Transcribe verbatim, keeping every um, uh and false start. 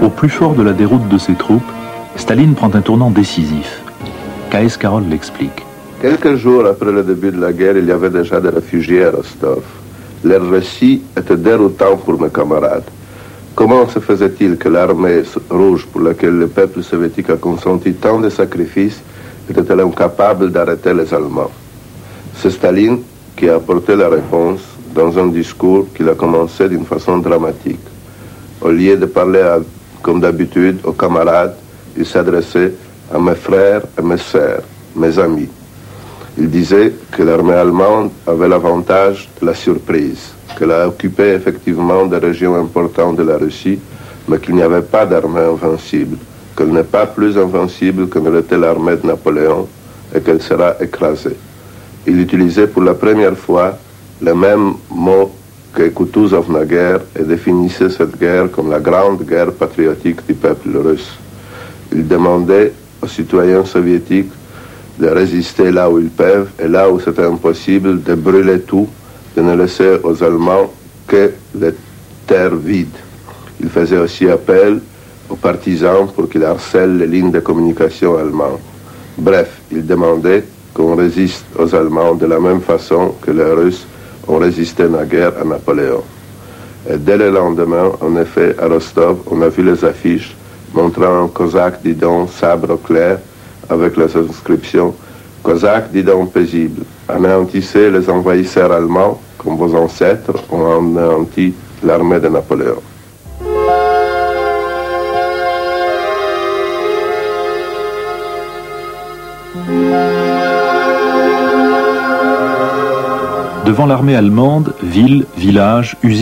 Au plus fort de la déroute de ses troupes, Staline prend un tournant décisif. K S Carroll l'explique. Quelques jours après le début de la guerre, il y avait déjà des réfugiés à Rostov. Leur récit était déroutant pour mes camarades. Comment se faisait-il que l'armée rouge pour laquelle le peuple soviétique a consenti tant de sacrifices était-elle incapable d'arrêter les Allemands? C'est Staline qui a apporté la réponse dans un discours qu'il a commencé d'une façon dramatique. Au lieu de parler à, comme d'habitude aux camarades, il s'adressait à mes frères et mes sœurs, mes amis. Il disait que l'armée allemande avait l'avantage de la surprise, qu'elle a occupé effectivement des régions importantes de la Russie, mais qu'il n'y avait pas d'armée invincible, qu'elle n'est pas plus invincible que ne l'était l'armée de Napoléon et qu'elle sera écrasée. Il utilisait pour la première fois les mêmes mots que Kutuzov-Naguère et définissait cette guerre comme la grande guerre patriotique du peuple russe. Il demandait aux citoyens soviétiques de résister là où ils peuvent et là où c'était impossible, de brûler tout, de ne laisser aux Allemands que les terres vides. Il faisait aussi appel aux partisans pour qu'ils harcèlent les lignes de communication allemandes. Bref, il demandait qu'on résiste aux Allemands de la même façon que les Russes ont résisté naguère à Napoléon. Et dès le lendemain, en effet, à Rostov, on a vu les affiches montrant un cosaque didon sabre clair avec les inscriptions « Cosaque didon paisible, anéantissez les envahisseurs allemands comme vos ancêtres ont anéanti l'armée de Napoléon ». Devant l'armée allemande, villes, villages, usines